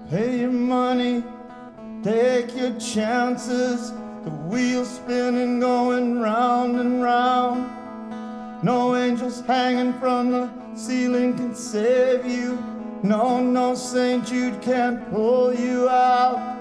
Pay your money, take your chances. The wheel's spinning, going round and round. No angels hanging from the ceiling can save you. No, no St. Jude can't pull you out.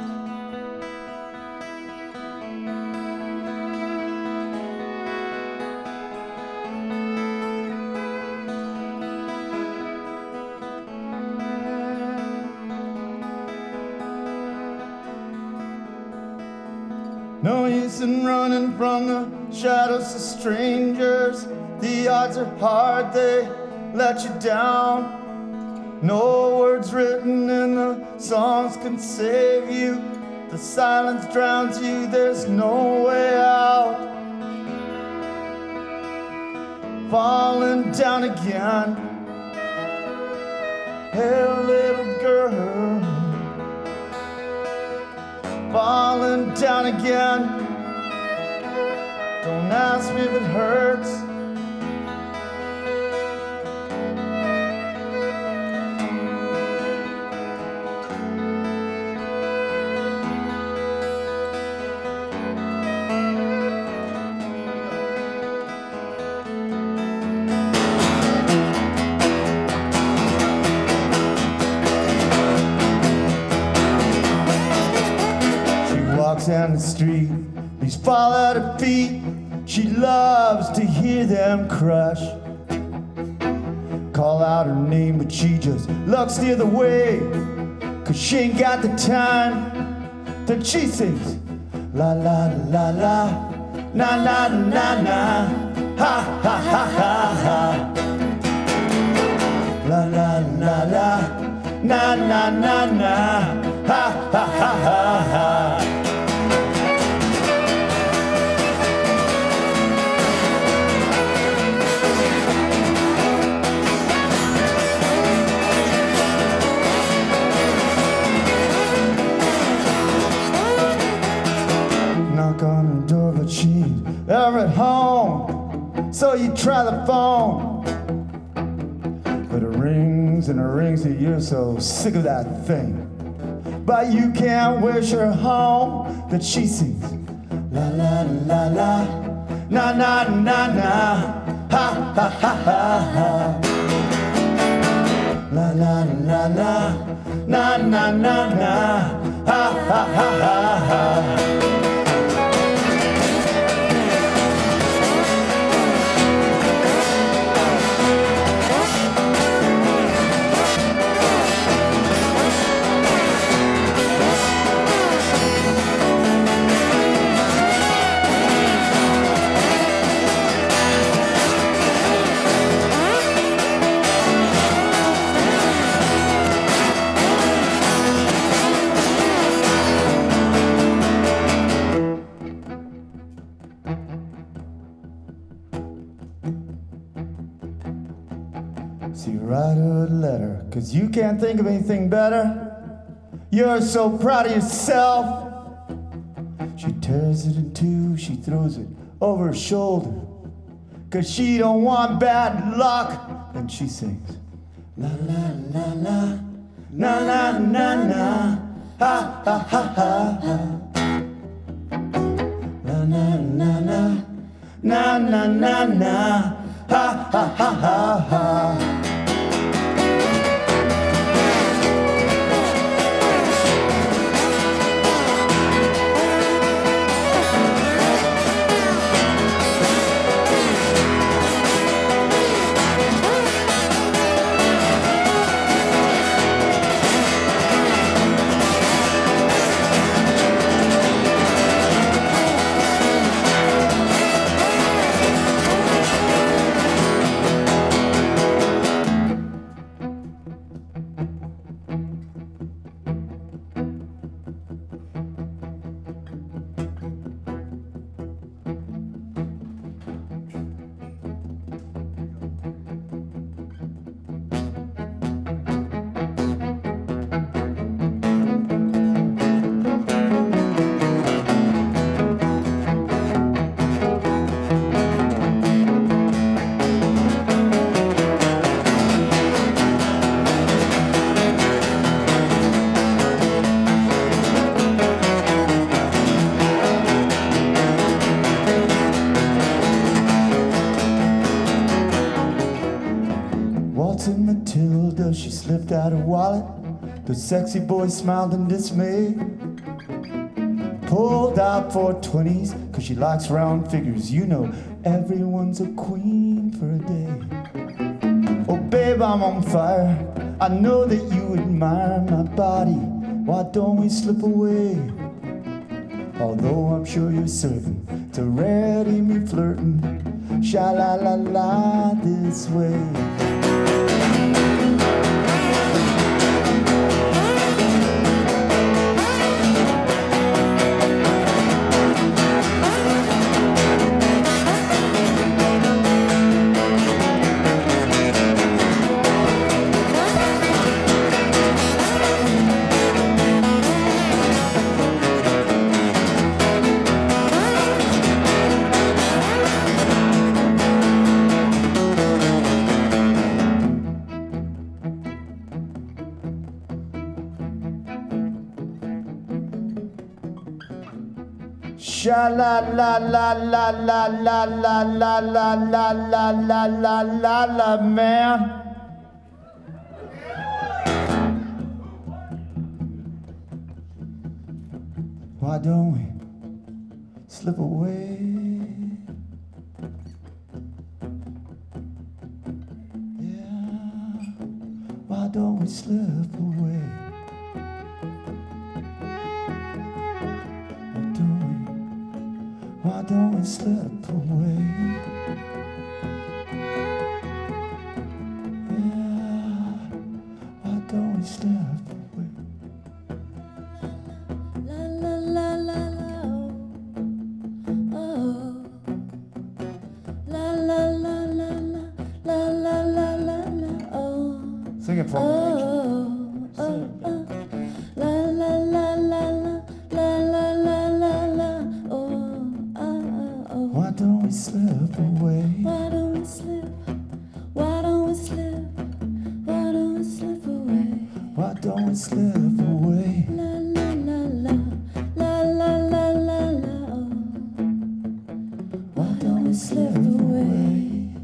No use in running from the shadows of strangers. The odds are hard, they let you down. No words written in the songs can save you. The silence drowns you, there's no way out. Falling down again. Hey, little girl. Falling down again. Don't ask me if it hurts. Down the street, these fall at her feet. She loves to hear them crush. Call out her name, but she just looks the other way, 'cause she ain't got the time. Then she sings la la la la, na na na na, ha ha ha ha ha. La la la la, na na na na, ha ha ha ha ha. On the door, but she's ever at home. So you try the phone, but it rings and it rings, and you're so sick of that thing. But you can't wish her home. That she sings la la la la, na na na na, ha ha ha ha ha. La la la la, na na na na, ha ha ha ha ha. So you write her a letter, 'cause you can't think of anything better. You're so proud of yourself. She tears it in two, she throws it over her shoulder, 'cause she don't want bad luck. Then she sings la la la la, na na na na, ha ha ha ha ha. La na na na, na na na na, ha ha ha ha ha. Waltzing Matilda, she slipped out her wallet. The sexy boy smiled in dismay. Pulled out 420s, cause she likes round figures. You know, everyone's a queen for a day. Oh babe, I'm on fire. I know that you admire my body. Why don't we slip away? Although I'm sure you're certain to ready me flirting. Sha-la-la-la this way. Sha la la la la la la la la la la la la la la la man. Why don't we slip away? Yeah, why don't we slip away? Why don't we slip away? Yeah, why don't we slip away? La la la la la, oh. La la la la la la la la la la, oh. Sing it for me, Rachel. Oh, oh, la la la la la la la la la la, oh. Why don't we slip away? Why don't we slip? Why don't we slip? Why don't we slip away? Why don't we slip away? La la la la la la la la la, oh. Why don't we slip away?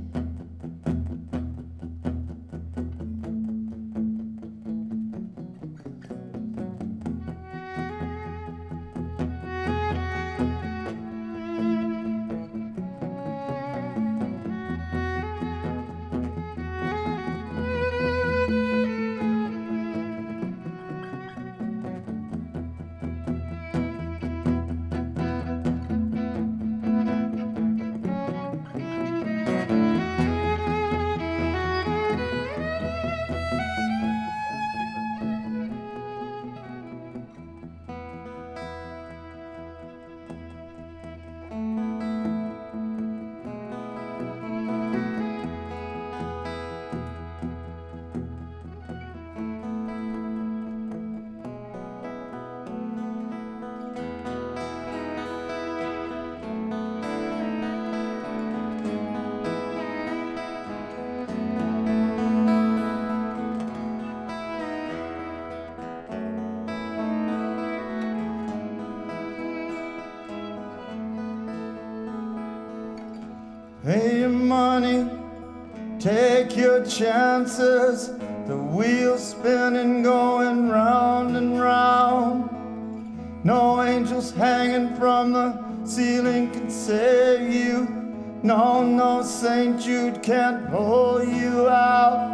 Pay your money, take your chances. The wheel's spinning, going round and round. No angels hanging from the ceiling can save you. No, no St. Jude can't pull you out.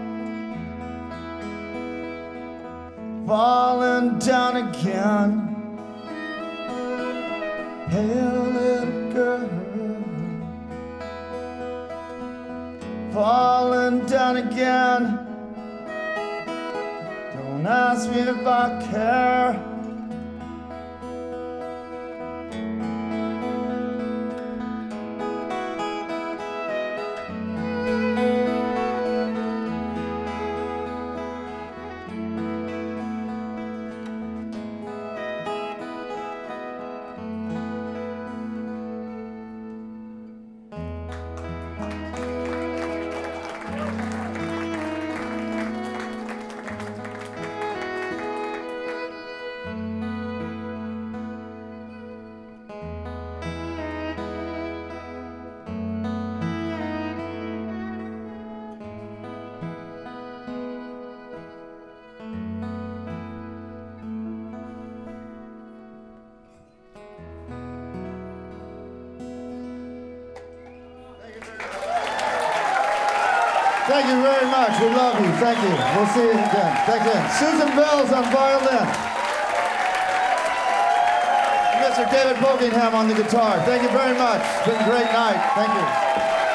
Falling down again. Hey, little girl. Falling down again. Don't ask me if I care. Thank you very much. We love you. Thank you. We'll see you again. Thank you. Susan Bells on violin. Mr. David Bogingham on the guitar. Thank you very much. It's been a great night. Thank you.